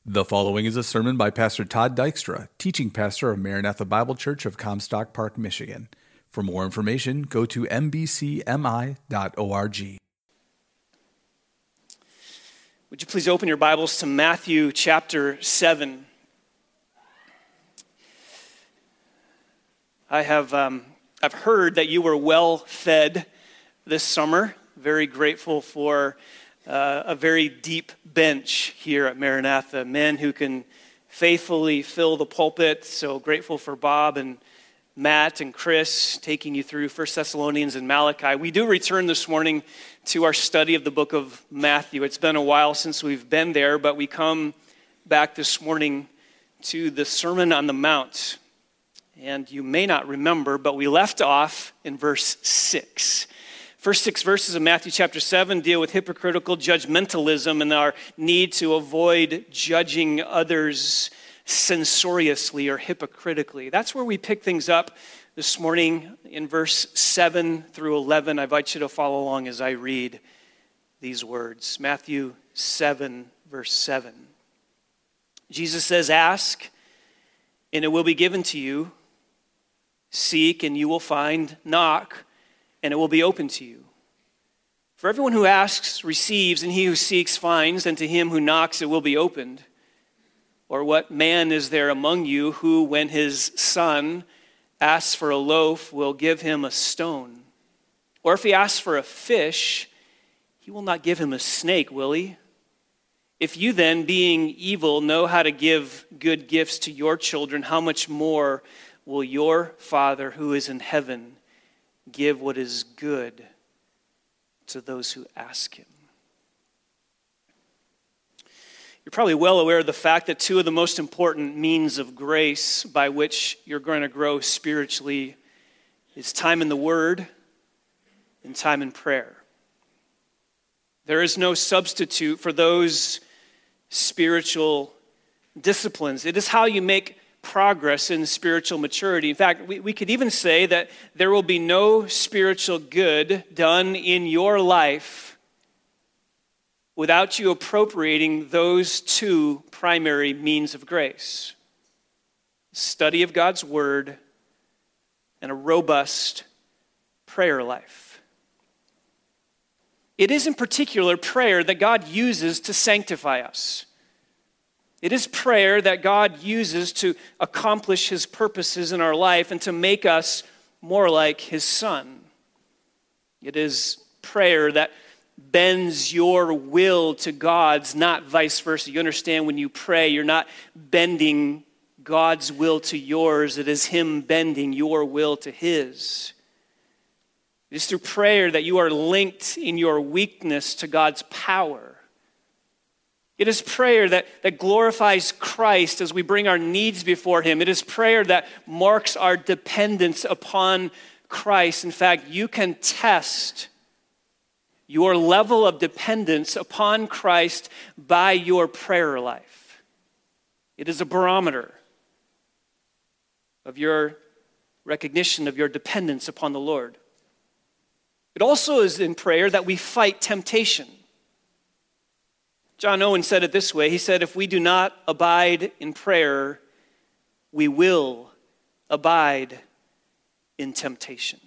The following is a sermon by Pastor Todd Dykstra, teaching pastor of Maranatha Bible Church of Comstock Park, Michigan. For more information, go to mbcmi.org. Would you please open your Bibles to Matthew chapter 7? I've heard that you were well fed this summer. Very grateful for a very deep bench here at Maranatha, men who can faithfully fill the pulpit. So grateful for Bob and Matt and Chris taking you through 1 Thessalonians and Malachi. We do return this morning to our study of the book of Matthew. It's been a while since we've been there, but we come back this morning to the Sermon on the Mount. And you may not remember, but we left off in verse 6. First 6 verses of Matthew chapter 7 deal with hypocritical judgmentalism and our need to avoid judging others censoriously or hypocritically. That's where we pick things up this morning in verse 7 through 11. I invite you to follow along as I read these words. Matthew 7, verse 7. Jesus says, "Ask, and it will be given to you. Seek, and you will find. Knock, and it will be open to you. For everyone who asks receives, and he who seeks finds, and to him who knocks it will be opened. Or what man is there among you who, when his son asks for a loaf, will give him a stone? Or if he asks for a fish, he will not give him a snake, will he? If you then, being evil, know how to give good gifts to your children, how much more will your Father who is in heaven give what is good to those who ask him?" You're probably well aware of the fact that two of the most important means of grace by which you're going to grow spiritually is time in the Word and time in prayer. There is no substitute for those spiritual disciplines. It is how you make progress in spiritual maturity. In fact, we could even say that there will be no spiritual good done in your life without you appropriating those two primary means of grace: study of God's Word and a robust prayer life. It is in particular prayer that God uses to sanctify us. It is prayer that God uses to accomplish his purposes in our life and to make us more like his Son. It is prayer that bends your will to God's, not vice versa. You understand, when you pray, you're not bending God's will to yours. It is him bending your will to his. It is through prayer that you are linked in your weakness to God's power. It is prayer that glorifies Christ as we bring our needs before him. It is prayer that marks our dependence upon Christ. In fact, you can test your level of dependence upon Christ by your prayer life. It is a barometer of your recognition of your dependence upon the Lord. It also is in prayer that we fight temptation. John Owen said it this way. He said, "If we do not abide in prayer, we will abide in temptation."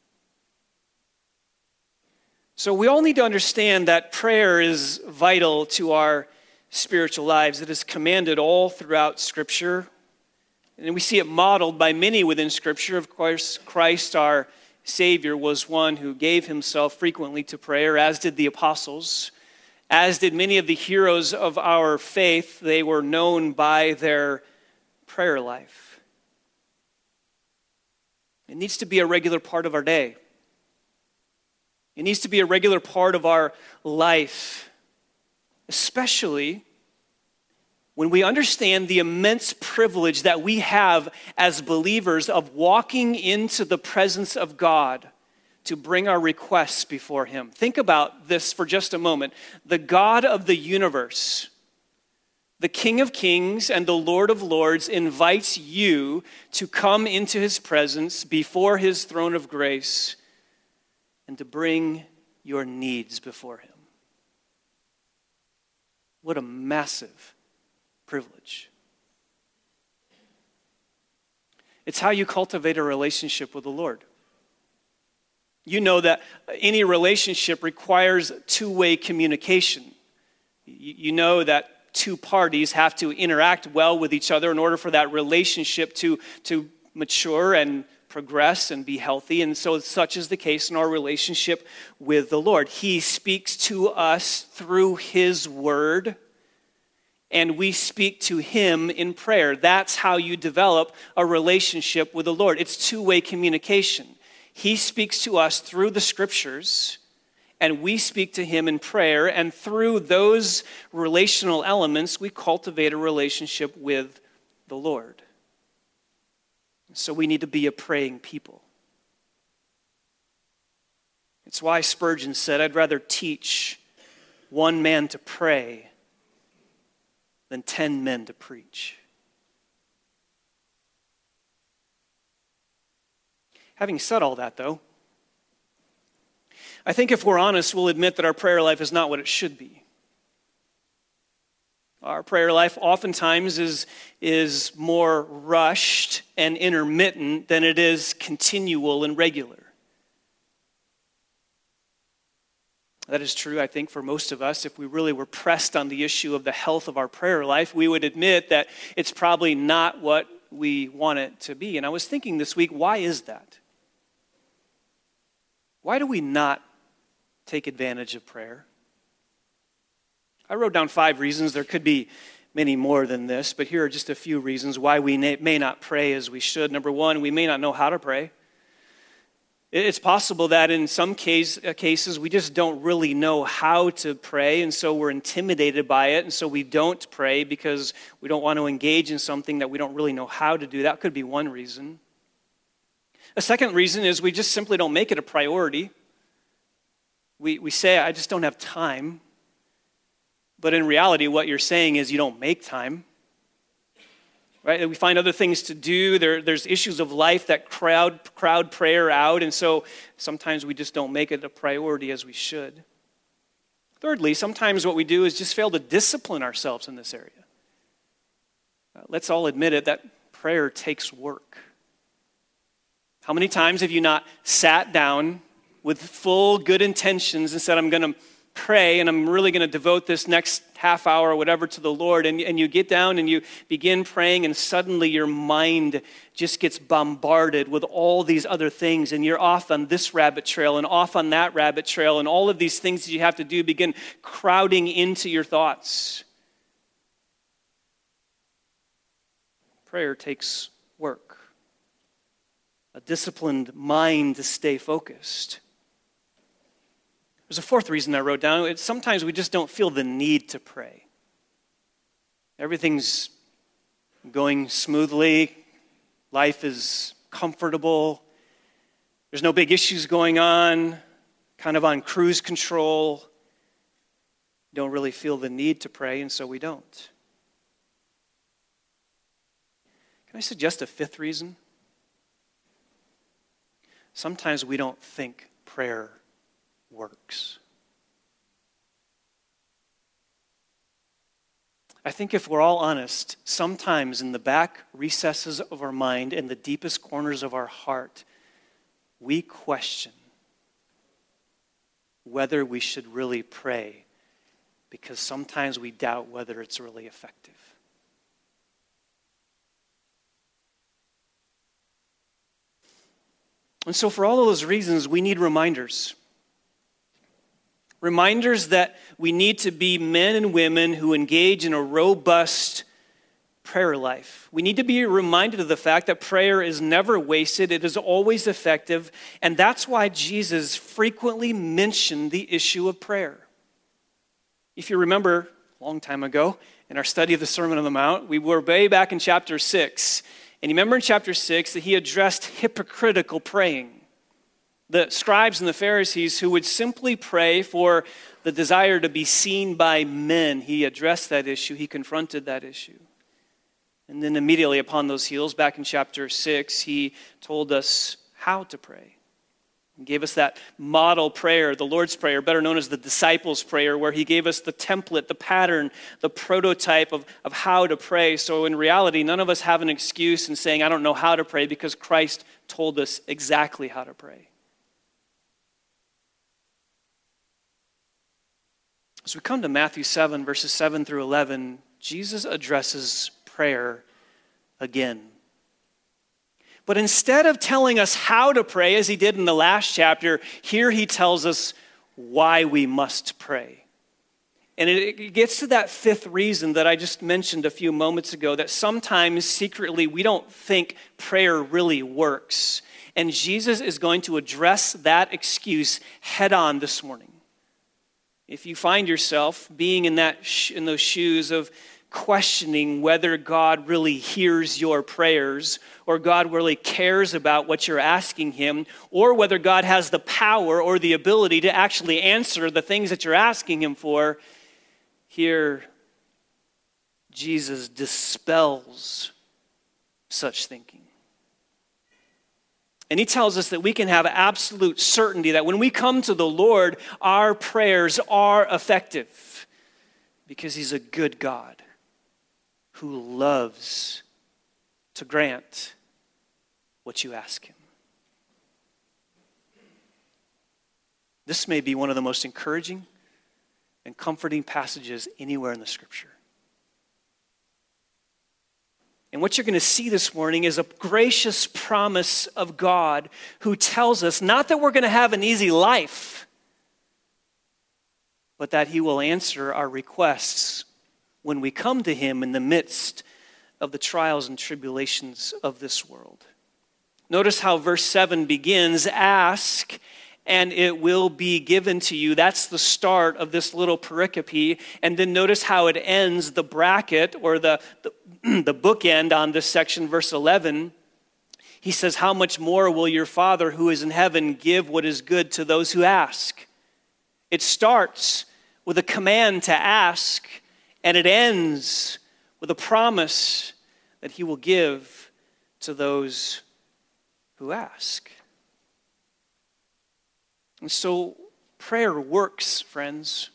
So we all need to understand that prayer is vital to our spiritual lives. It is commanded all throughout Scripture. And we see it modeled by many within Scripture. Of course, Christ, our Savior, was one who gave himself frequently to prayer, as did the apostles. As did many of the heroes of our faith. They were known by their prayer life. It needs to be a regular part of our day. It needs to be a regular part of our life, especially when we understand the immense privilege that we have as believers of walking into the presence of God to bring our requests before him. Think about this for just a moment. The God of the universe, the King of Kings and the Lord of Lords, invites you to come into his presence before his throne of grace and to bring your needs before him. What a massive privilege. It's how you cultivate a relationship with the Lord. You know that any relationship requires two-way communication. You know that two parties have to interact well with each other in order for that relationship to mature and progress and be healthy. And so such is the case in our relationship with the Lord. He speaks to us through His Word, and we speak to Him in prayer. That's how you develop a relationship with the Lord. It's two-way communication. He speaks to us through the Scriptures, and we speak to Him in prayer, and through those relational elements, we cultivate a relationship with the Lord. So we need to be a praying people. It's why Spurgeon said, "I'd rather teach one man to pray than 10 men to preach." Having said all that, though, I think if we're honest, we'll admit that our prayer life is not what it should be. Our prayer life oftentimes is more rushed and intermittent than it is continual and regular. That is true, I think, for most of us. If we really were pressed on the issue of the health of our prayer life, we would admit that it's probably not what we want it to be. And I was thinking this week, why is that? Why do we not take advantage of prayer? I wrote down 5 reasons. There could be many more than this, but here are just a few reasons why we may not pray as we should. Number 1, we may not know how to pray. It's possible that in some cases we just don't really know how to pray, and so we're intimidated by it, and so we don't pray because we don't want to engage in something that we don't really know how to do. That could be one reason. A second reason is we just simply don't make it a priority. We say, I just don't have time. But in reality, what you're saying is you don't make time. Right? We find other things to do. There's issues of life that crowd prayer out, and so sometimes we just don't make it a priority as we should. Thirdly, sometimes what we do is just fail to discipline ourselves in this area. Let's all admit it, that prayer takes work. How many times have you not sat down with full good intentions and said, I'm going to pray and I'm really going to devote this next half hour or whatever to the Lord, and you get down and you begin praying, and suddenly your mind just gets bombarded with all these other things, and you're off on this rabbit trail and off on that rabbit trail, and all of these things that you have to do begin crowding into your thoughts. Prayer takes work. A disciplined mind to stay focused. There's a fourth reason I wrote down. It's sometimes we just don't feel the need to pray. Everything's going smoothly. Life is comfortable. There's no big issues going on. Kind of on cruise control. Don't really feel the need to pray, and so we don't. Can I suggest a fifth reason? Sometimes we don't think prayer works. I think if we're all honest, sometimes in the back recesses of our mind and the deepest corners of our heart, we question whether we should really pray, because sometimes we doubt whether it's really effective. And so for all of those reasons, we need reminders. Reminders that we need to be men and women who engage in a robust prayer life. We need to be reminded of the fact that prayer is never wasted. It is always effective. And that's why Jesus frequently mentioned the issue of prayer. If you remember, a long time ago, in our study of the Sermon on the Mount, we were way back in chapter 6. And you remember in chapter 6 that he addressed hypocritical praying. The scribes and the Pharisees who would simply pray for the desire to be seen by men. He addressed that issue. He confronted that issue. And then immediately upon those heels, back in chapter 6, he told us how to pray. He gave us that model prayer, the Lord's Prayer, better known as the disciples' prayer, where he gave us the template, the pattern, the prototype of how to pray. So in reality, none of us have an excuse in saying, I don't know how to pray, because Christ told us exactly how to pray. As we come to Matthew 7, verses 7 through 11, Jesus addresses prayer again. But instead of telling us how to pray, as he did in the last chapter, here he tells us why we must pray. And it gets to that fifth reason that I just mentioned a few moments ago, that sometimes secretly we don't think prayer really works. And Jesus is going to address that excuse head on this morning. If you find yourself being in those shoes of questioning whether God really hears your prayers, or God really cares about what you're asking him, or whether God has the power or the ability to actually answer the things that you're asking him for, here Jesus dispels such thinking. And he tells us that we can have absolute certainty that when we come to the Lord, our prayers are effective, because he's a good God who loves to grant what you ask him. This may be one of the most encouraging and comforting passages anywhere in the Scripture. And what you're going to see this morning is a gracious promise of God who tells us not that we're going to have an easy life, but that he will answer our requests when we come to him in the midst of the trials and tribulations of this world. Notice how verse 7 begins, ask and it will be given to you. That's the start of this little pericope. And then notice how it ends, the bracket or the bookend on this section, verse 11. He says, how much more will your Father who is in heaven give what is good to those who ask? It starts with a command to ask, and it ends with a promise that he will give to those who ask. And so prayer works, friends.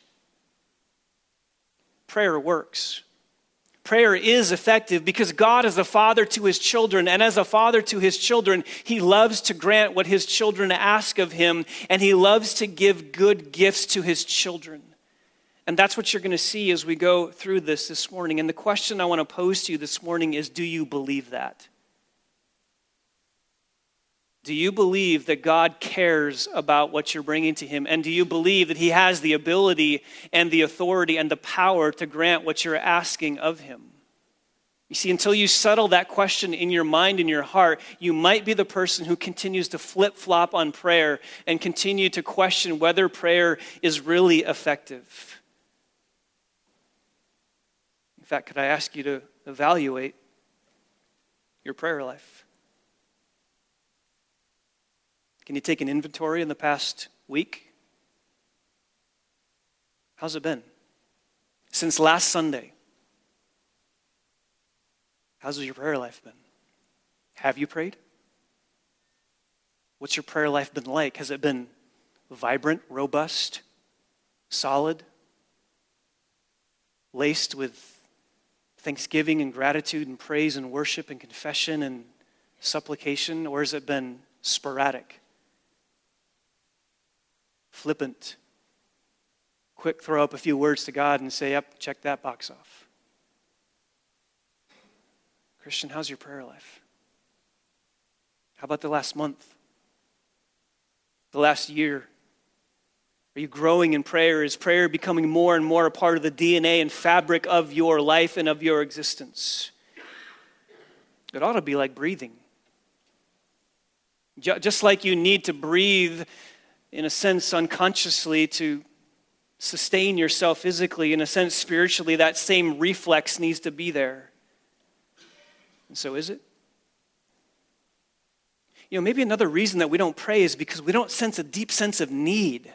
Prayer works. Prayer is effective because God is a father to his children, and as a father to his children, he loves to grant what his children ask of him, and he loves to give good gifts to his children. And that's what you're going to see as we go through this morning. And the question I want to pose to you this morning is, do you believe that? Do you believe that God cares about what you're bringing to him? And do you believe that he has the ability and the authority and the power to grant what you're asking of him? You see, until you settle that question in your mind and your heart, you might be the person who continues to flip-flop on prayer and continue to question whether prayer is really effective. In fact, could I ask you to evaluate your prayer life? Can you take an inventory in the past week? How's it been? Since last Sunday, how's your prayer life been? Have you prayed? What's your prayer life been like? Has it been vibrant, robust, solid, laced with thanksgiving and gratitude and praise and worship and confession and supplication? Or has it been sporadic, flippant, quick throw up a few words to God and say, yep, check that box off? Christian, how's your prayer life? How about the last month? The last year? Are you growing in prayer? Is prayer becoming more and more a part of the DNA and fabric of your life and of your existence? It ought to be like breathing. Just like you need to breathe, in a sense, unconsciously to sustain yourself physically, in a sense, spiritually, that same reflex needs to be there. And so is it? You know, maybe another reason that we don't pray is because we don't sense a deep sense of need.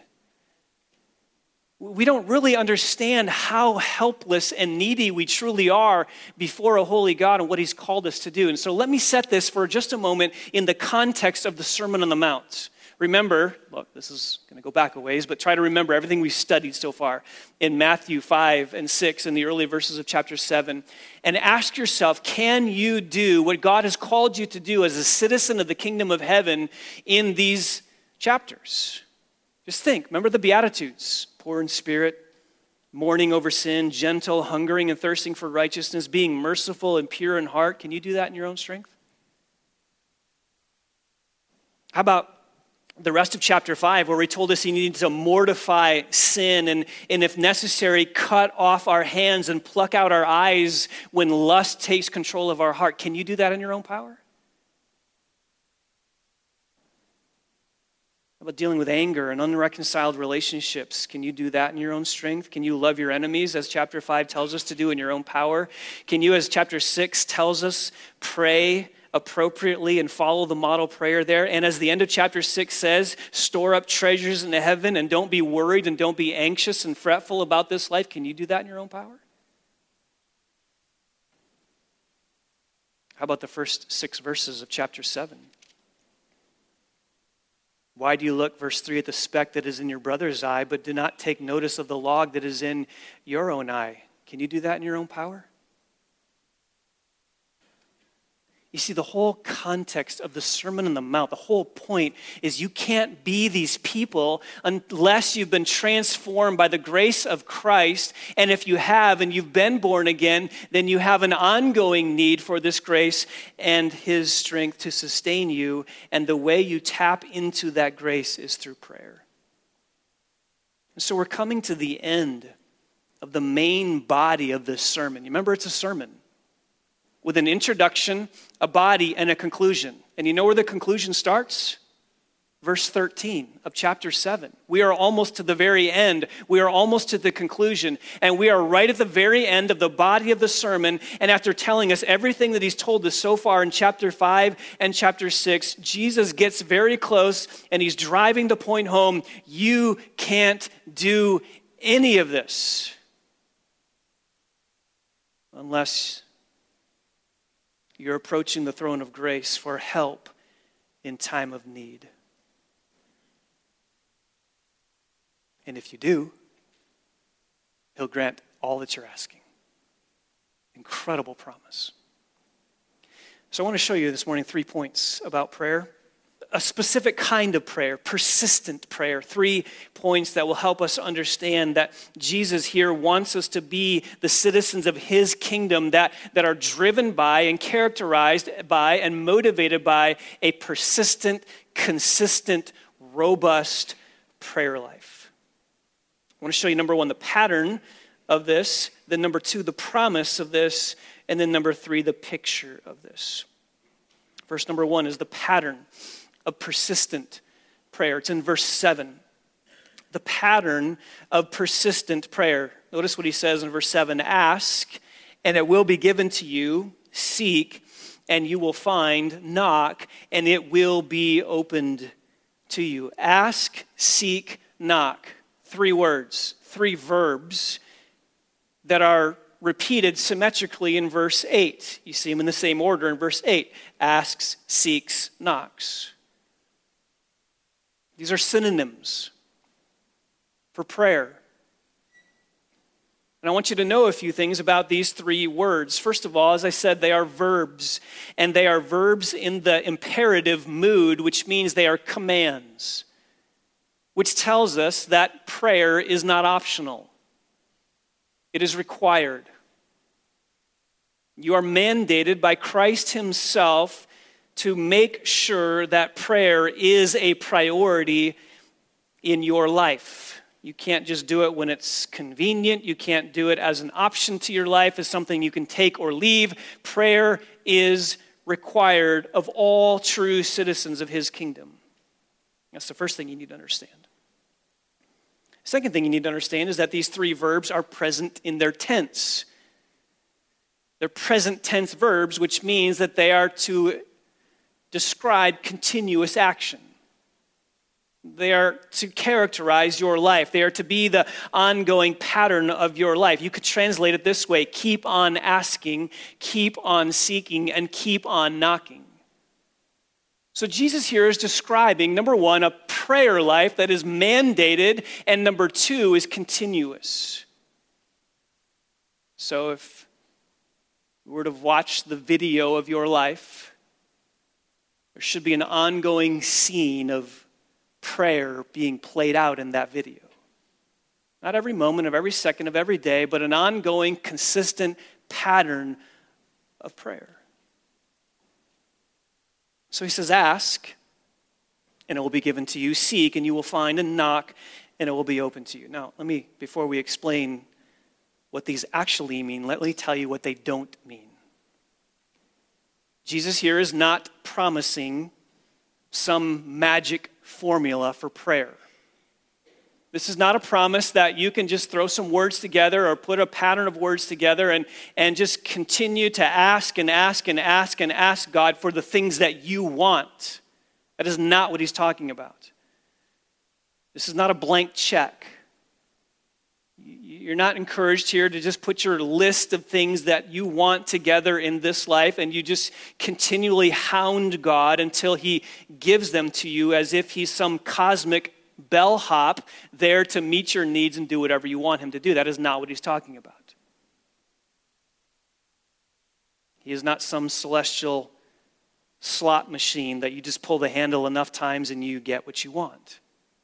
We don't really understand how helpless and needy we truly are before a holy God and what he's called us to do. And so let me set this for just a moment in the context of the Sermon on the Mount. Remember, look, this is going to go back a ways, but try to remember everything we've studied so far in Matthew 5 and 6 and the early verses of chapter 7. And ask yourself, can you do what God has called you to do as a citizen of the kingdom of heaven in these chapters? Just think, remember the Beatitudes, poor in spirit, mourning over sin, gentle, hungering and thirsting for righteousness, being merciful and pure in heart. Can you do that in your own strength? How about the rest of chapter 5, where we told us he needed to mortify sin and if necessary, cut off our hands and pluck out our eyes when lust takes control of our heart. Can you do that in your own power? How about dealing with anger and unreconciled relationships? Can you do that in your own strength? Can you love your enemies, as chapter 5 tells us to do, in your own power? Can you, as chapter 6 tells us, pray appropriately and follow the model prayer there? And as the end of chapter 6 says, store up treasures in heaven and don't be worried and don't be anxious and fretful about this life. Can you do that in your own power? How about the first 6 verses of chapter 7? Why do you look, verse 3, at the speck that is in your brother's eye, but do not take notice of the log that is in your own eye? Can you do that in your own power? You see, the whole context of the Sermon on the Mount, the whole point is you can't be these people unless you've been transformed by the grace of Christ. And if you have and you've been born again, then you have an ongoing need for this grace and his strength to sustain you. And the way you tap into that grace is through prayer. And so we're coming to the end of the main body of this sermon. You remember, it's a sermon with an introduction, a body, and a conclusion. And you know where the conclusion starts? Verse 13 of chapter 7. We are almost to the very end. We are almost to the conclusion. And we are right at the very end of the body of the sermon. And after telling us everything that he's told us so far in chapter 5 and chapter 6, Jesus gets very close and he's driving the point home. You can't do any of this unless you're approaching the throne of grace for help in time of need. And if you do, he'll grant all that you're asking. Incredible promise. So I want to show you this morning 3 points about prayer. A specific kind of prayer, persistent prayer. 3 points that will help us understand that Jesus here wants us to be the citizens of his kingdom that are driven by and characterized by and motivated by a persistent, consistent, robust prayer life. I want to show you, number 1, the pattern of this, then number 2, the promise of this, and then number 3, the picture of this. Verse number 1 is the pattern of persistent prayer. It's in verse 7. The pattern of persistent prayer. Notice what he says in verse 7. Ask, and it will be given to you. Seek, and you will find. Knock, and it will be opened to you. Ask, seek, knock. 3 words, 3 verbs that are repeated symmetrically in verse 8. You see them in the same order in verse 8. Asks, seeks, knocks. These are synonyms for prayer. And I want you to know a few things about these 3 words. First of all, as I said, they are verbs. And they are verbs in the imperative mood, which means they are commands, which tells us that prayer is not optional. It is required. You are mandated by Christ himself to make sure that prayer is a priority in your life. You can't just do it when it's convenient. You can't do it as an option to your life, as something you can take or leave. Prayer is required of all true citizens of his kingdom. That's the first thing you need to understand. Second thing you need to understand is that these 3 verbs are present in their tense. They're present tense verbs, which means that they are to describe continuous action. They are to characterize your life. They are to be the ongoing pattern of your life. You could translate it this way: keep on asking, keep on seeking, and keep on knocking. So Jesus here is describing, number one, a prayer life that is mandated, and number two is continuous. So if you were to watch the video of your life, there should be an ongoing scene of prayer being played out in that video. Not every moment of every second of every day, but an ongoing, consistent pattern of prayer. So he says, ask, and it will be given to you. Seek, and you will find. And knock, and it will be open to you. Now, before we explain what these actually mean, let me tell you what they don't mean. Jesus here is not promising some magic formula for prayer. This is not a promise that you can just throw some words together or put a pattern of words together and just continue to ask and ask and ask and ask God for the things that you want. That is not what he's talking about. This is not a blank check. You're not encouraged here to just put your list of things that you want together in this life and you just continually hound God until he gives them to you as if he's some cosmic bellhop there to meet your needs and do whatever you want him to do. That is not what he's talking about. He is not some celestial slot machine that you just pull the handle enough times and you get what you want.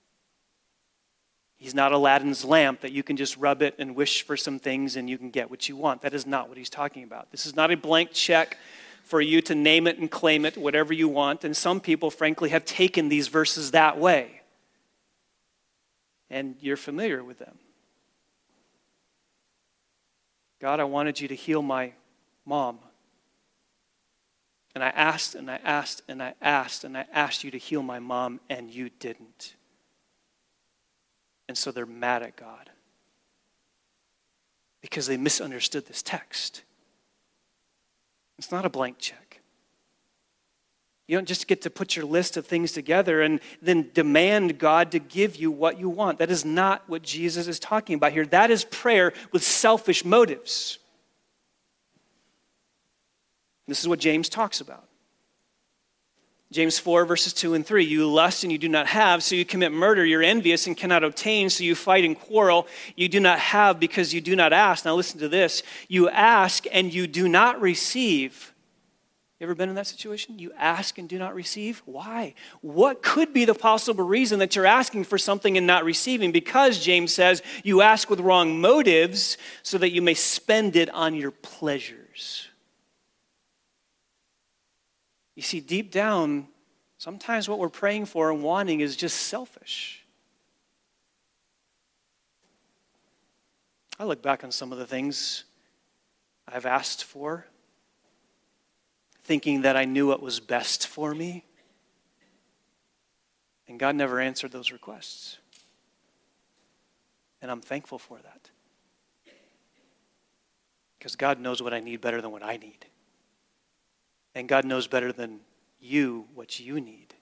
He's not Aladdin's lamp that you can just rub it and wish for some things and you can get what you want. That is not what he's talking about. This is not a blank check for you to name it and claim it, whatever you want. And some people, frankly, have taken these verses that way. And you're familiar with them. God, I wanted you to heal my mom. And I asked and I asked and I asked and I asked you to heal my mom, and you didn't. And so they're mad at God because they misunderstood this text. It's not a blank check. You don't just get to put your list of things together and then demand God to give you what you want. That is not what Jesus is talking about here. That is prayer with selfish motives. This is what James talks about. James 4, verses 2 and 3. You lust and you do not have, so you commit murder. You're envious and cannot obtain, so you fight and quarrel. You do not have because you do not ask. Now listen to this. You ask and you do not receive. You ever been in that situation? You ask and do not receive? Why? What could be the possible reason that you're asking for something and not receiving? Because James says you ask with wrong motives so that you may spend it on your pleasures. You see, deep down, sometimes what we're praying for and wanting is just selfish. I look back on some of the things I've asked for, thinking that I knew what was best for me. And God never answered those requests. And I'm thankful for that. Because God knows what I need better than what I need. And God knows better than you what you need.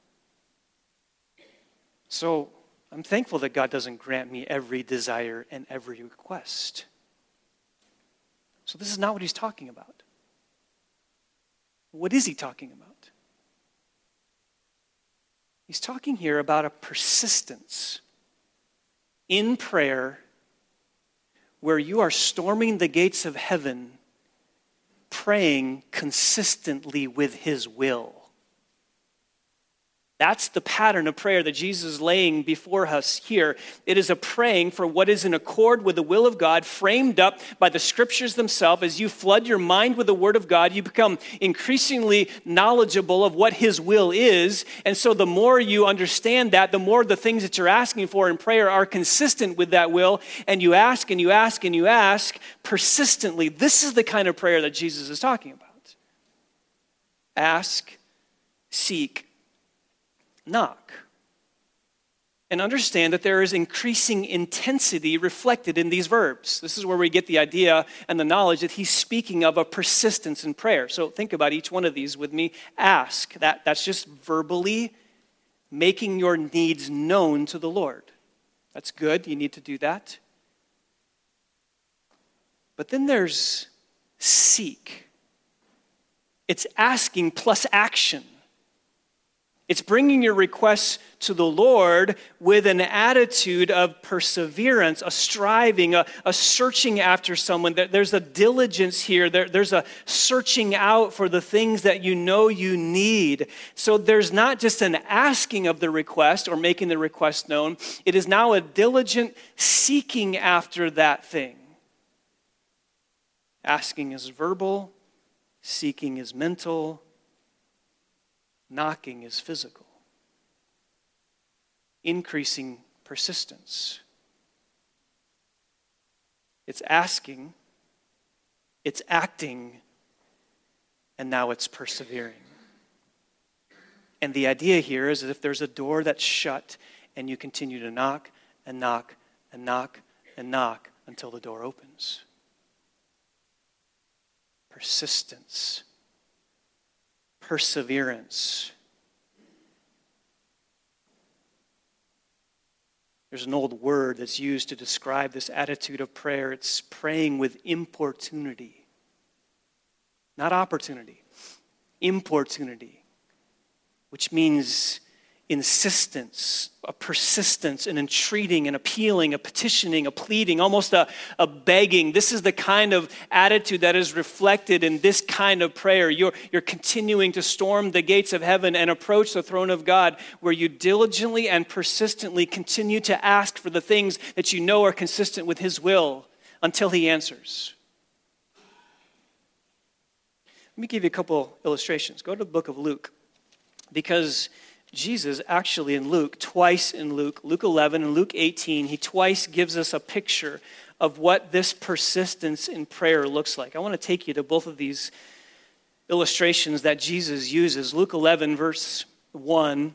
So I'm thankful that God doesn't grant me every desire and every request. So this is not what he's talking about. What is he talking about? He's talking here about a persistence in prayer where you are storming the gates of heaven, praying consistently with his will. That's the pattern of prayer that Jesus is laying before us here. It is a praying for what is in accord with the will of God, framed up by the scriptures themselves. As you flood your mind with the word of God, you become increasingly knowledgeable of what his will is. And so the more you understand that, the more the things that you're asking for in prayer are consistent with that will. And you ask and you ask and you ask persistently. This is the kind of prayer that Jesus is talking about. Ask, seek, knock. And understand that there is increasing intensity reflected in these verbs. This is where we get the idea and the knowledge that he's speaking of a persistence in prayer. So think about each one of these with me. Ask. That's just verbally making your needs known to the Lord. That's good. You need to do that. But then there's seek. It's asking plus action. It's bringing your requests to the Lord with an attitude of perseverance, a striving, a searching after someone. There's a diligence here. There's a searching out for the things that you know you need. So there's not just an asking of the request or making the request known. It is now a diligent seeking after that thing. Asking is verbal, seeking is mental, knocking is physical. Increasing persistence. It's asking, it's acting, and now it's persevering. And the idea here is that if there's a door that's shut and you continue to knock and knock and knock and knock until the door opens. Persistence. Perseverance. There's an old word that's used to describe this attitude of prayer. It's praying with importunity. Not opportunity. Importunity. Which means insistence, a persistence, an entreating, an appealing, a petitioning, a pleading, almost a begging. This is the kind of attitude that is reflected in this kind of prayer. You're continuing to storm the gates of heaven and approach the throne of God, where you diligently and persistently continue to ask for the things that you know are consistent with His will until He answers. Let me give you a couple illustrations. Go to the book of Luke, because Jesus actually twice in Luke 11 and Luke 18, he twice gives us a picture of what this persistence in prayer looks like. I want to take you to both of these illustrations that Jesus uses. Luke 11, verse 1.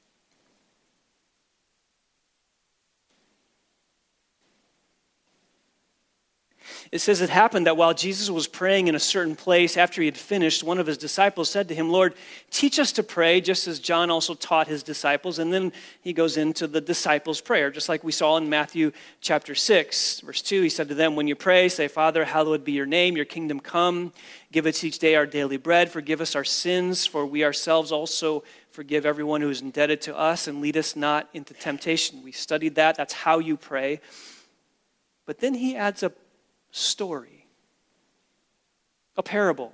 It says, it happened that while Jesus was praying in a certain place, after he had finished, one of his disciples said to him, Lord, teach us to pray, just as John also taught his disciples. And then he goes into the disciples' prayer, just like we saw in Matthew chapter 6, verse 2. He said to them, when you pray, say, Father, hallowed be your name, your kingdom come. Give us each day our daily bread. Forgive us our sins, for we ourselves also forgive everyone who is indebted to us, and lead us not into temptation. We studied that. That's how you pray. But then he adds a story, a parable,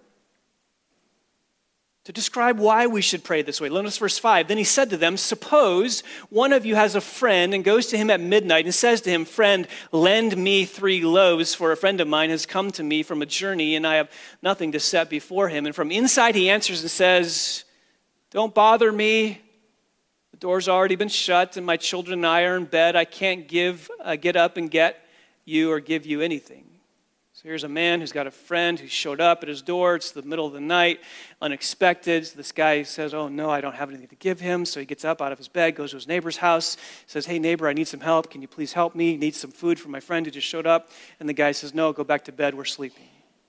to describe why we should pray this way. Notice verse 5. Then he said to them, suppose one of you has a friend and goes to him at midnight and says to him, friend, lend me 3 loaves, for a friend of mine has come to me from a journey and I have nothing to set before him. And from inside he answers and says, don't bother me. The door's already been shut and my children and I are in bed. I can't get up and get you or give you anything. So here's a man who's got a friend who showed up at his door. It's the middle of the night, unexpected. So this guy says, oh no, I don't have anything to give him. So he gets up out of his bed, goes to his neighbor's house, says, hey neighbor, I need some help. Can you please help me? Need some food from my friend who just showed up. And the guy says, no, go back to bed, we're sleeping.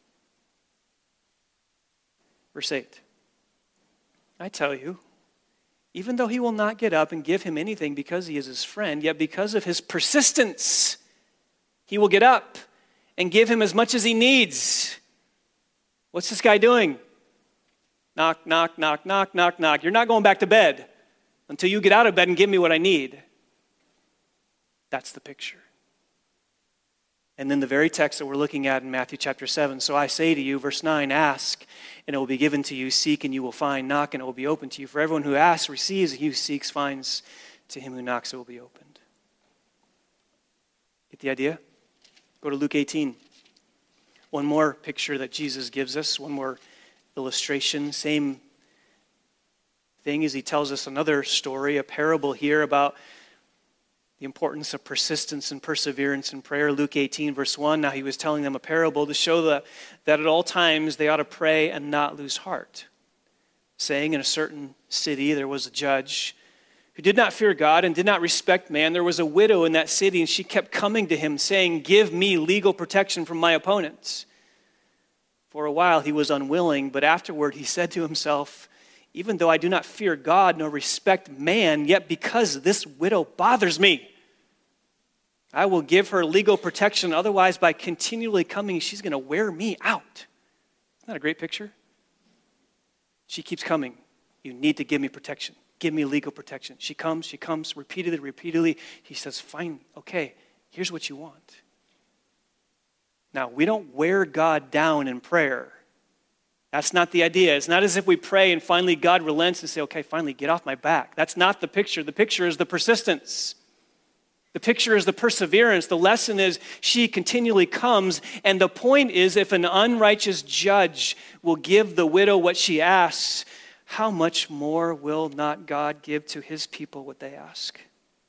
Verse 8. I tell you, even though he will not get up and give him anything because he is his friend, yet because of his persistence, he will get up and give him as much as he needs. What's this guy doing? Knock, knock, knock, knock, knock, knock. You're not going back to bed until you get out of bed and give me what I need. That's the picture. And then the very text that we're looking at in Matthew chapter 7. So I say to you, verse 9, ask and it will be given to you. Seek and you will find. Knock and it will be opened to you. For everyone who asks receives, he who seeks finds. To him who knocks it will be opened. Get the idea? Go to Luke 18. One more picture that Jesus gives us, one more illustration. Same thing as he tells us another story, a parable here about the importance of persistence and perseverance in prayer. Luke 18, verse 1. Now he was telling them a parable to show that at all times they ought to pray and not lose heart. Saying, in a certain city there was a judge who did not fear God and did not respect man. There was a widow in that city, and she kept coming to him, saying, give me legal protection from my opponents. For a while he was unwilling, but afterward he said to himself, even though I do not fear God nor respect man, yet because this widow bothers me, I will give her legal protection. Otherwise, by continually coming, she's going to wear me out. Isn't that a great picture? She keeps coming. You need to give me protection. Give me legal protection. She comes, repeatedly. He says, fine, okay, here's what you want. Now, we don't wear God down in prayer. That's not the idea. It's not as if we pray and finally God relents and say, okay, finally, get off my back. That's not the picture. The picture is the persistence. The picture is the perseverance. The lesson is she continually comes. And the point is, if an unrighteous judge will give the widow what she asks, how much more will not God give to his people what they ask?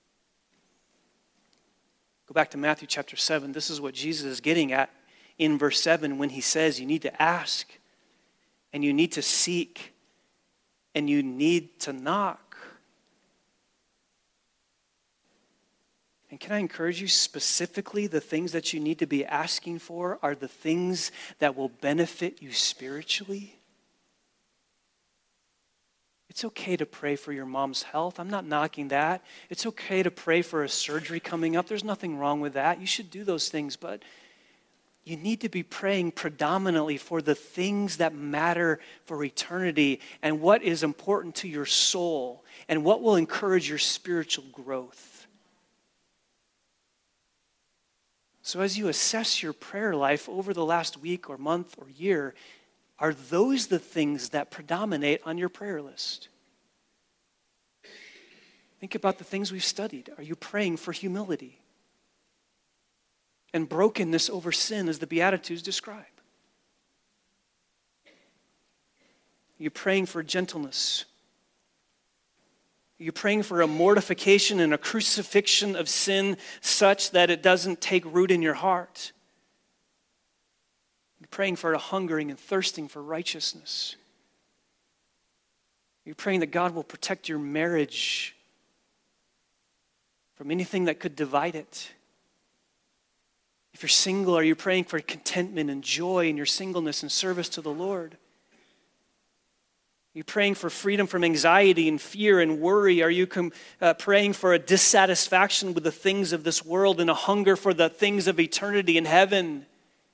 Go back to Matthew chapter 7. This is what Jesus is getting at in verse 7 when he says you need to ask, and you need to seek, and you need to knock. And can I encourage you, specifically, the things that you need to be asking for are the things that will benefit you spiritually. It's okay to pray for your mom's health. I'm not knocking that. It's okay to pray for a surgery coming up. There's nothing wrong with that. You should do those things, but you need to be praying predominantly for the things that matter for eternity and what is important to your soul and what will encourage your spiritual growth. So as you assess your prayer life over the last week or month or year, are those the things that predominate on your prayer list? Think about the things we've studied. Are you praying for humility and brokenness over sin as the Beatitudes describe? Are you praying for gentleness? Are you praying for a mortification and a crucifixion of sin such that it doesn't take root in your heart? Are you praying for a hungering and thirsting for righteousness? Are you praying that God will protect your marriage from anything that could divide it? If you're single, are you praying for contentment and joy in your singleness and service to the Lord? Are you praying for freedom from anxiety and fear and worry? Are you praying for a dissatisfaction with the things of this world and a hunger for the things of eternity in heaven?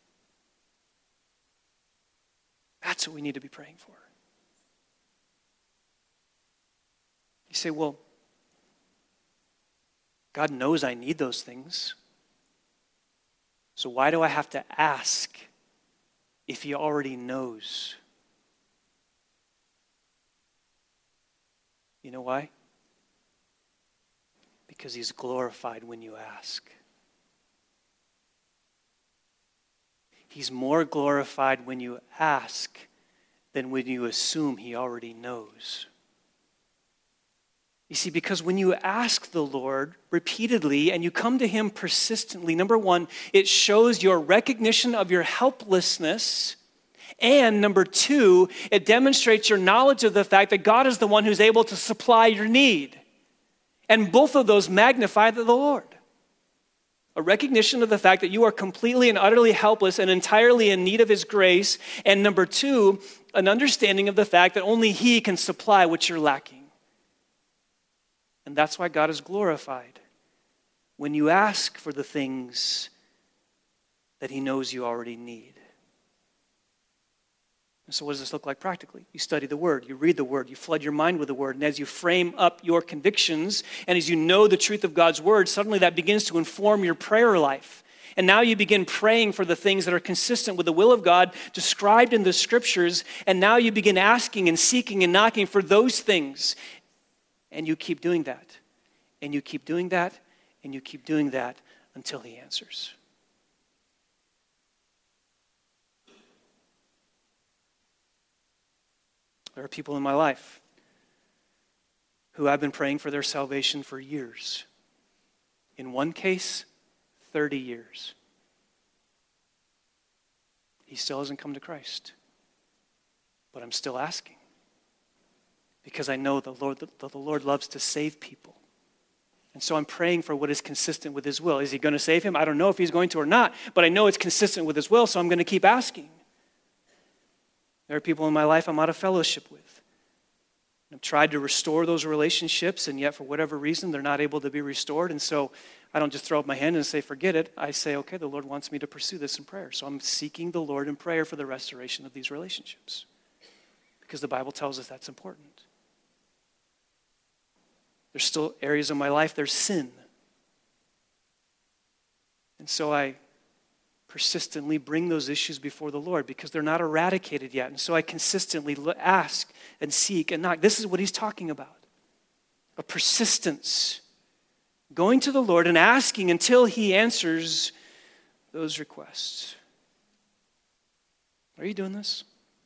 That's what we need to be praying for. You say, well, God knows I need those things. So why do I have to ask if he already knows? You know why? Because he's glorified when you ask. He's more glorified when you ask than when you assume he already knows. You see, because when you ask the Lord repeatedly and you come to him persistently, number one, it shows your recognition of your helplessness. And number two, it demonstrates your knowledge of the fact that God is the one who's able to supply your need. And both of those magnify the Lord. A recognition of the fact that you are completely and utterly helpless and entirely in need of his grace. And number two, an understanding of the fact that only he can supply what you're lacking. And that's why God is glorified when you ask for the things that he knows you already need. And so what does this look like practically? You study the Word, you read the Word, you flood your mind with the Word, and as you frame up your convictions, and as you know the truth of God's Word, suddenly that begins to inform your prayer life. And now you begin praying for the things that are consistent with the will of God described in the Scriptures, and now you begin asking and seeking and knocking for those things. And you keep doing that, and you keep doing that, and you keep doing that until he answers. There are people in my life who I've been praying for their salvation for years. In one case, 30 years. He still hasn't come to Christ. But I'm still asking. Because I know the Lord loves to save people. And so I'm praying for what is consistent with his will. Is he going to save him? I don't know if he's going to or not, but I know it's consistent with his will, so I'm going to keep asking. There are people in my life I'm out of fellowship with. I've tried to restore those relationships, and yet for whatever reason, they're not able to be restored. And so I don't just throw up my hand and say, forget it. I say, okay, the Lord wants me to pursue this in prayer. So I'm seeking the Lord in prayer for the restoration of these relationships. Because the Bible tells us that's important. There's still areas of my life, there's sin. And so I persistently bring those issues before the Lord because they're not eradicated yet. And so I consistently ask and seek and knock. This is what he's talking about. A persistence. Going to the Lord and asking until he answers those requests. Are you doing this?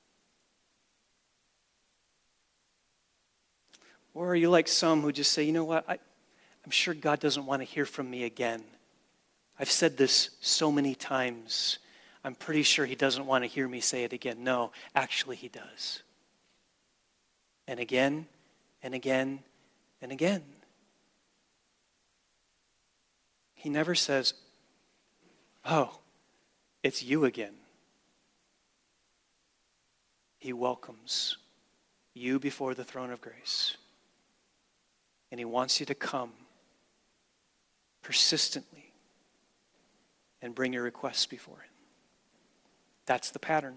Or are you like some who just say, you know what, I'm sure God doesn't want to hear from me again. I've said this so many times. I'm pretty sure he doesn't want to hear me say it again. No, actually he does. And again, and again, and again. He never says, oh, it's you again. He welcomes you before the throne of grace. And he wants you to come persistently and bring your requests before him. That's the pattern.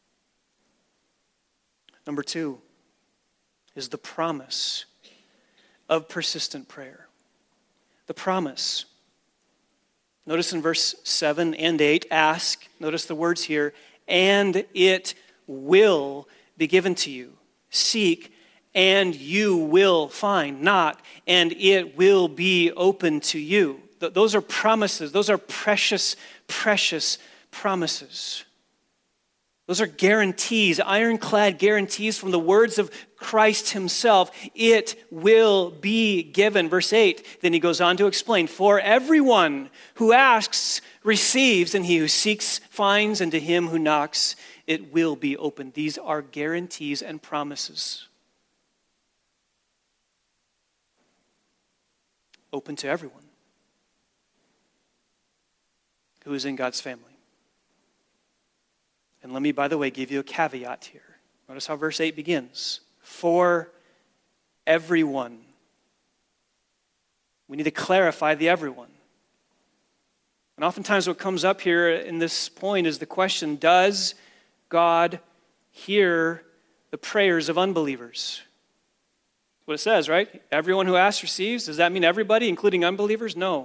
Number 2 is the promise of persistent prayer. The promise. Notice in verse 7 and 8, ask, notice the words here, and it will be given to you. Seek, and you will find. Knock, and it will be open to you. Those are promises. Those are precious, precious promises. Those are guarantees, ironclad guarantees from the words of Christ himself. It will be given. Verse 8, then he goes on to explain, for everyone who asks receives, and he who seeks finds, and to him who knocks it will be opened. These are guarantees and promises. Open to everyone who is in God's family. And let me, by the way, give you a caveat here. Notice how verse 8 begins. For everyone. We need to clarify the everyone. And oftentimes what comes up here in this point is the question, does God hear the prayers of unbelievers? That's what it says, right? Everyone who asks receives. Does that mean everybody, including unbelievers? No.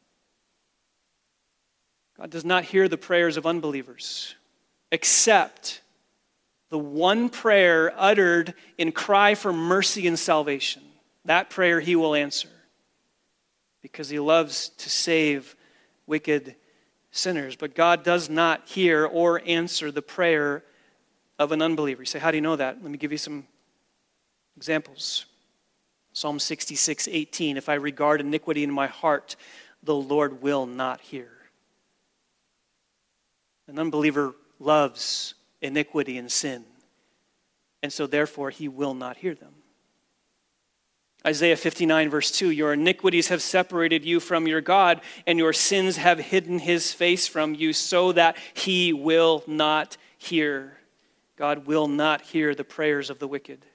God does not hear the prayers of unbelievers, except the one prayer uttered in cry for mercy and salvation. That prayer he will answer because he loves to save wicked sinners. But God does not hear or answer the prayer of an unbeliever. You say, how do you know that? Let me give you some examples. Psalm 66:18, if I regard iniquity in my heart, the Lord will not hear. An unbeliever loves iniquity and sin, and so therefore he will not hear them. Isaiah 59 verse 2, your iniquities have separated you from your God, and your sins have hidden his face from you so that he will not hear. God will not hear the prayers of the wicked.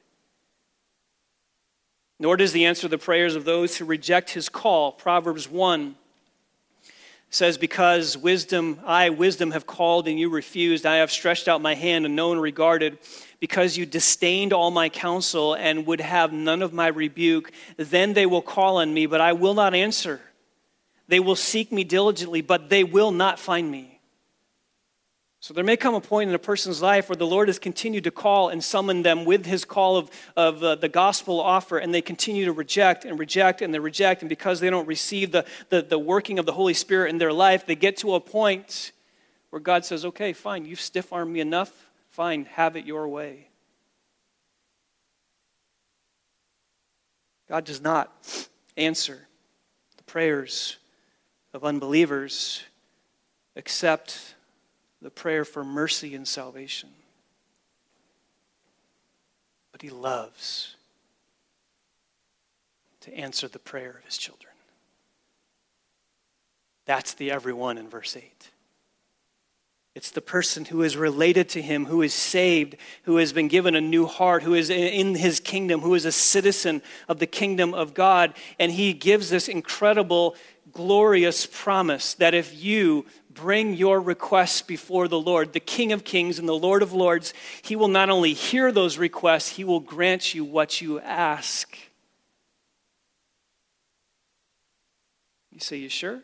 Nor does he answer the prayers of those who reject his call. Proverbs 1 says, because wisdom have called and you refused. I have stretched out my hand and no one regarded. Because you disdained all my counsel and would have none of my rebuke, then they will call on me, but I will not answer. They will seek me diligently, but they will not find me. So there may come a point in a person's life where the Lord has continued to call and summon them with his call of the gospel offer, and they continue to reject and reject and they reject, and because they don't receive the working of the Holy Spirit in their life, they get to a point where God says, okay, fine, you've stiff-armed me enough, fine, have it your way. God does not answer the prayers of unbelievers except the prayer for mercy and salvation. But he loves to answer the prayer of his children. That's the everyone in verse 8. It's the person who is related to him, who is saved, who has been given a new heart, who is in his kingdom, who is a citizen of the kingdom of God. And he gives this incredible, glorious promise that if you bring your requests before the Lord, the King of Kings and the Lord of Lords, he will not only hear those requests, he will grant you what you ask. You say, you sure?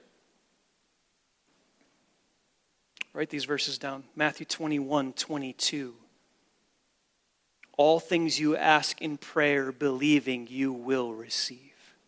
Write these verses down. Matthew 21:22. All things you ask in prayer, believing you will receive.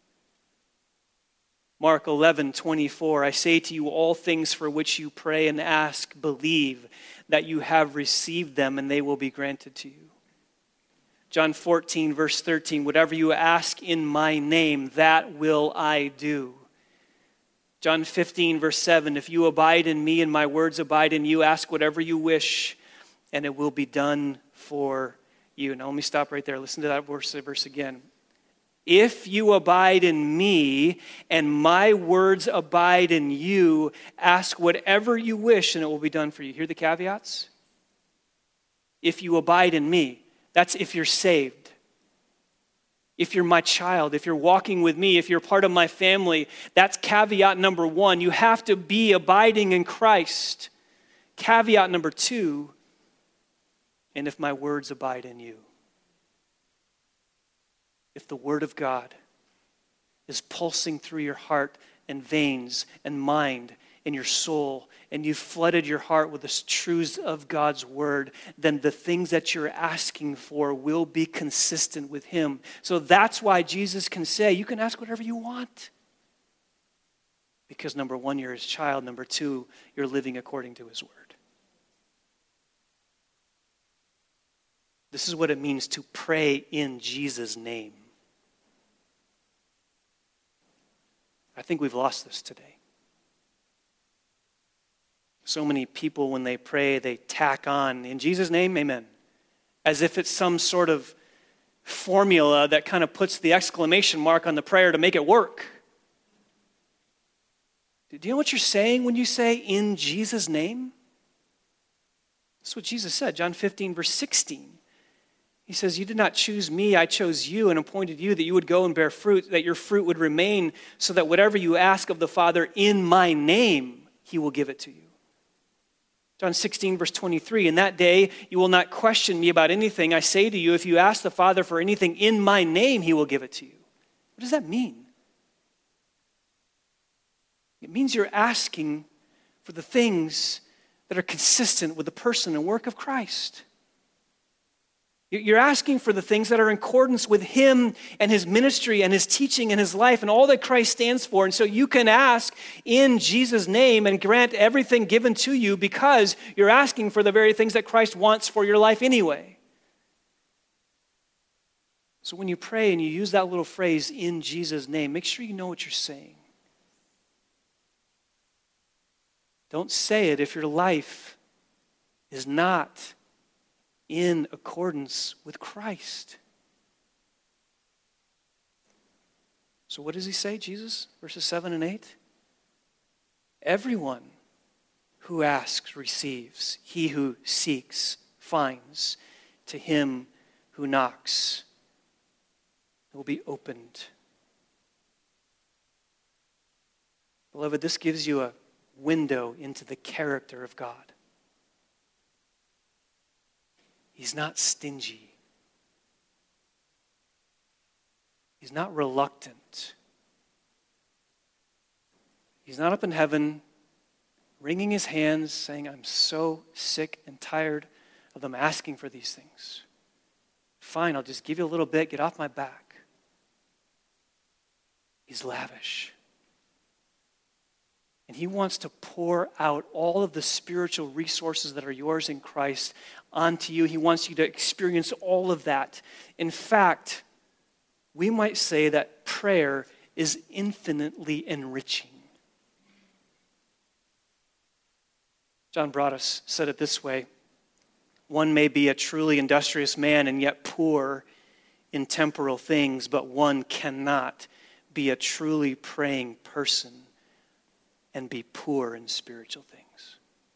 Mark 11:24. I say to you, all things for which you pray and ask, believe that you have received them and they will be granted to you. John 14, verse 13. Whatever you ask in my name, that will I do. John 15, verse 7, if you abide in me and my words abide in you, ask whatever you wish, and it will be done for you. Now let me stop right there. Listen to that verse again. If you abide in me and my words abide in you, ask whatever you wish, and it will be done for you. Hear the caveats? If you abide in me, that's if you're saved. If you're my child, if you're walking with me, if you're part of my family, that's caveat number one. You have to be abiding in Christ. Caveat number two, and if my words abide in you. If the word of God is pulsing through your heart and veins and mind and your soul, and you've flooded your heart with the truths of God's word, then the things that you're asking for will be consistent with him. So that's why Jesus can say, you can ask whatever you want. Because number one, you're his child. Number two, you're living according to his word. This is what it means to pray in Jesus' name. I think we've lost this today. So many people, when they pray, they tack on, in Jesus' name, amen. As if it's some sort of formula that kind of puts the exclamation mark on the prayer to make it work. Do you know what you're saying when you say, in Jesus' name? That's what Jesus said, John 15, verse 16. He says, you did not choose me, I chose you and appointed you that you would go and bear fruit, that your fruit would remain, so that whatever you ask of the Father in my name, he will give it to you. John 16, verse 23, in that day you will not question me about anything. I say to you, if you ask the Father for anything in my name, he will give it to you. What does that mean? It means you're asking for the things that are consistent with the person and work of Christ. You're asking for the things that are in accordance with him and his ministry and his teaching and his life and all that Christ stands for. And so you can ask in Jesus' name and grant everything given to you because you're asking for the very things that Christ wants for your life anyway. So when you pray and you use that little phrase, in Jesus' name, make sure you know what you're saying. Don't say it if your life is not in accordance with Christ. So what does he say, Jesus? Verses 7 and 8. Everyone who asks receives. He who seeks finds. To him who knocks, it will be opened. Beloved, this gives you a window into the character of God. He's not stingy. He's not reluctant. He's not up in heaven wringing his hands saying, I'm so sick and tired of them asking for these things. Fine, I'll just give you a little bit, get off my back. He's lavish. And he wants to pour out all of the spiritual resources that are yours in Christ onto you. He wants you to experience all of that. In fact, we might say that prayer is infinitely enriching. John Broadus said it this way: one may be a truly industrious man and yet poor in temporal things, but one cannot be a truly praying person and be poor in spiritual things.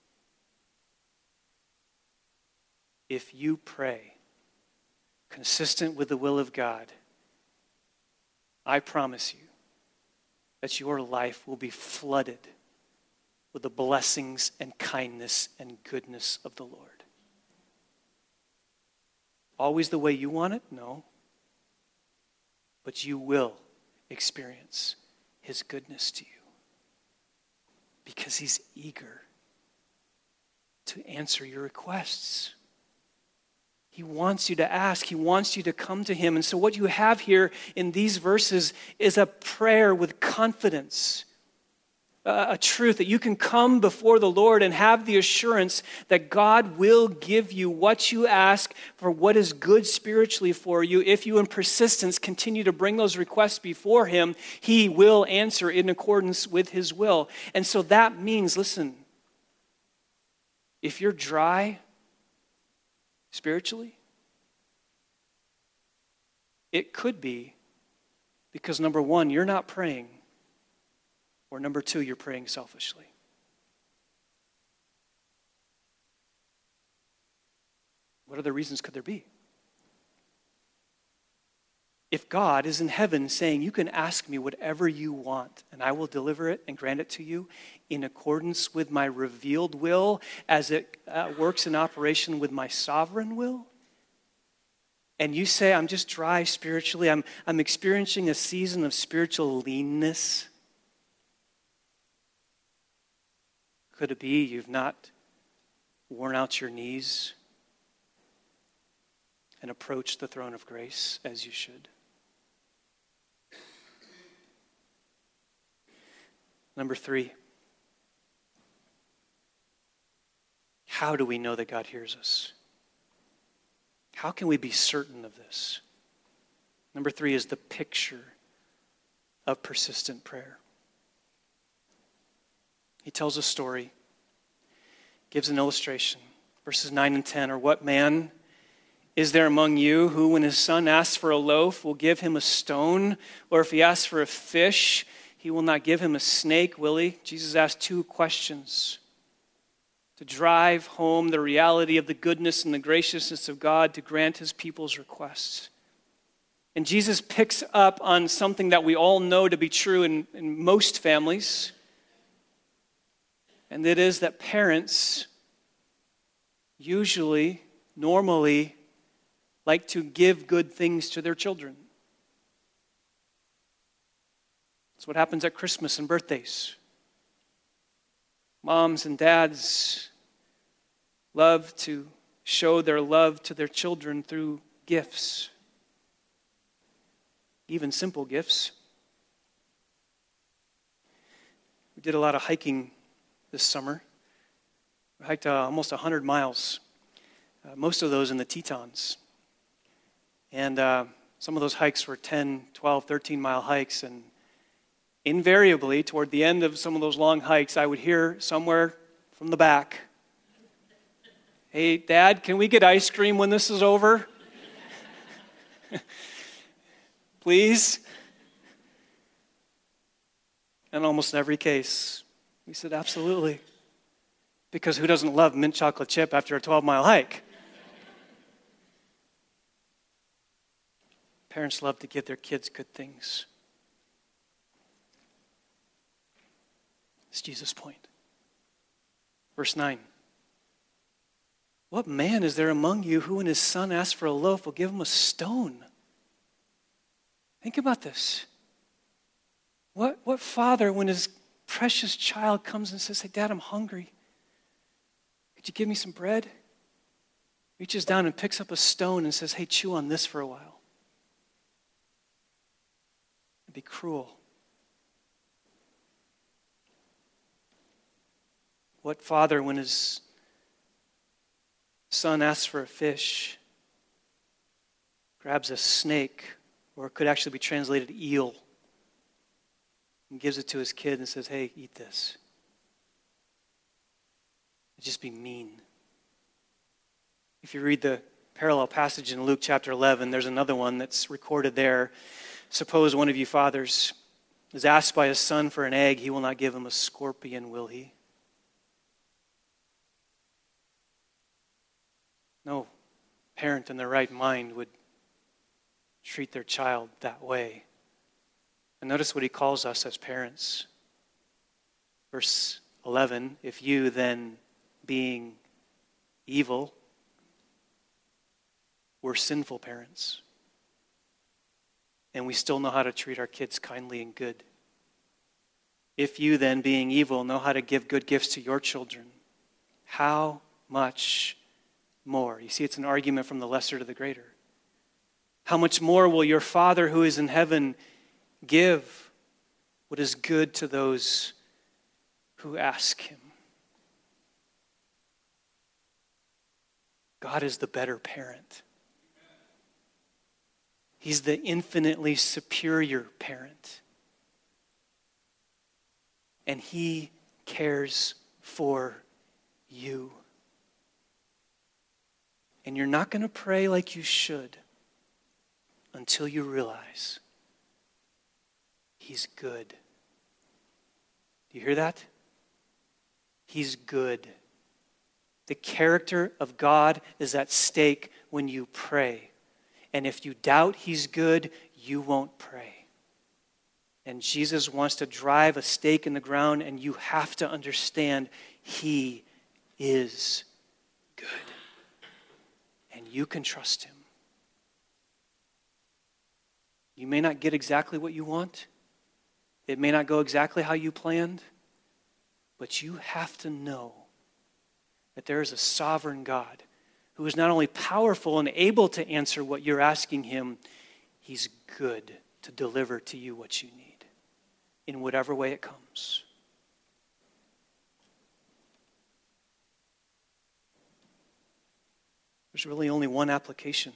If you pray consistent with the will of God, I promise you that your life will be flooded with the blessings and kindness and goodness of the Lord. Always the way you want it? No. But you will experience his goodness to you. Because he's eager to answer your requests. He wants you to ask. He wants you to come to him. And so what you have here in these verses is a prayer with confidence, a truth that you can come before the Lord and have the assurance that God will give you what you ask for what is good spiritually for you. If you in persistence continue to bring those requests before him, he will answer in accordance with his will. And so that means, listen, if you're dry spiritually, it could be because, number one, you're not praying, or number two, you're praying selfishly. What other reasons could there be? If God is in heaven saying, you can ask me whatever you want, and I will deliver it and grant it to you in accordance with my revealed will, as it works in operation with my sovereign will, and you say, I'm just dry spiritually, I'm experiencing a season of spiritual leanness, could it be you've not worn out your knees and approached the throne of grace as you should? Number three, how do we know that God hears us? How can we be certain of this? Number three is the picture of persistent prayer. He tells a story, gives an illustration. Verses 9 and 10 are, what man is there among you who, when his son asks for a loaf, will give him a stone? Or if he asks for a fish, he will not give him a snake, will he? Jesus asked two questions to drive home the reality of the goodness and the graciousness of God to grant his people's requests. And Jesus picks up on something that we all know to be true in most families, and it is that parents usually, normally, like to give good things to their children. That's what happens at Christmas and birthdays. Moms and dads love to show their love to their children through gifts, even simple gifts. We did a lot of hiking this summer. We hiked almost 100 miles, most of those in the Tetons. And some of those hikes were 10, 12, 13-mile hikes, and invariably, toward the end of some of those long hikes, I would hear somewhere from the back, "Hey, Dad, can we get ice cream when this is over? Please?" And almost in every case, we said, absolutely. Because who doesn't love mint chocolate chip after a 12-mile hike? Parents love to give their kids good things. It's Jesus' point. Verse 9. What man is there among you who, when his son asks for a loaf, will give him a stone? Think about this. What father, when his precious child comes and says, "Hey, Dad, I'm hungry. Could you give me some bread?" Reaches down and picks up a stone and says, "Hey, chew on this for a while." It'd be cruel. What father, when his son asks for a fish, grabs a snake, or it could actually be translated eel, and gives it to his kid and says, "Hey, eat this"? It'd just be mean. If you read the parallel passage in Luke chapter 11, there's another one that's recorded there. Suppose one of you fathers is asked by his son for an egg, he will not give him a scorpion, will he? No parent in their right mind would treat their child that way. And notice what he calls us as parents. Verse 11, if you then, being evil, were sinful parents, and we still know how to treat our kids kindly and good, If you then, being evil, know how to give good gifts to your children, how much more? You see, it's an argument from the lesser to the greater. How much more will your Father who is in heaven give what is good to those who ask him? God is the better parent. He's the infinitely superior parent. And he cares for you. And you're not going to pray like you should until you realize he's good. Do you hear that? He's good. The character of God is at stake when you pray. And if you doubt he's good, you won't pray. And Jesus wants to drive a stake in the ground, and you have to understand he is good. And you can trust him. You may not get exactly what you want. It may not go exactly how you planned. But you have to know that there is a sovereign God who is not only powerful and able to answer what you're asking him, he's good to deliver to you what you need in whatever way it comes. There's really only one application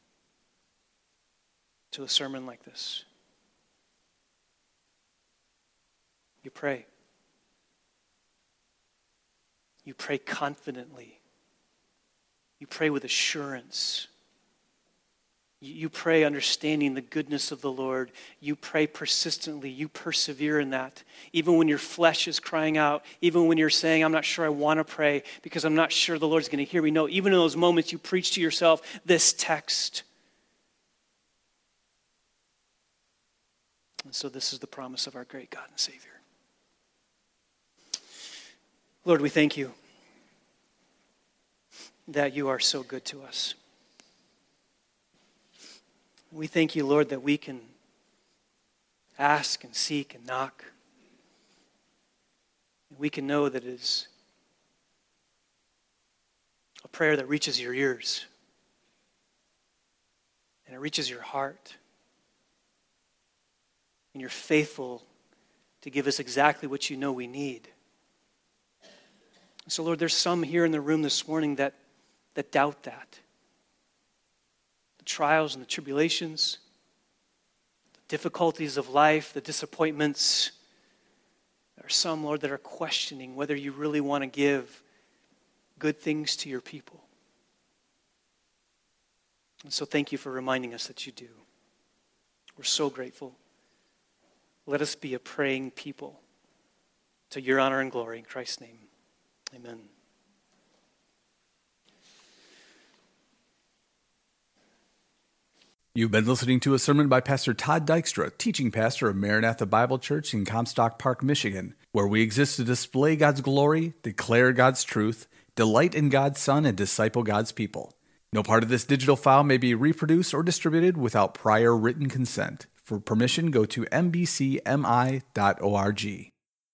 to a sermon like this. You pray. You pray confidently. You pray with assurance. You pray understanding the goodness of the Lord. You pray persistently. You persevere in that. Even when your flesh is crying out, even when you're saying, I'm not sure I want to pray because I'm not sure the Lord's going to hear me. No, even in those moments you preach to yourself this text. And so this is the promise of our great God and Savior. Lord, we thank you that you are so good to us. We thank you, Lord, that we can ask and seek and knock. And we can know that it is a prayer that reaches your ears. And it reaches your heart. And you're faithful to give us exactly what you know we need. So, Lord, there's some here in the room this morning that doubt that. The trials and the tribulations, the difficulties of life, the disappointments. There are some, Lord, that are questioning whether you really want to give good things to your people. And so thank you for reminding us that you do. We're so grateful. Let us be a praying people to your honor and glory in Christ's name. Amen. You've been listening to a sermon by Pastor Todd Dykstra, teaching pastor of Maranatha Bible Church in Comstock Park, Michigan, where we exist to display God's glory, declare God's truth, delight in God's Son, and disciple God's people. No part of this digital file may be reproduced or distributed without prior written consent. For permission, go to mbcmi.org.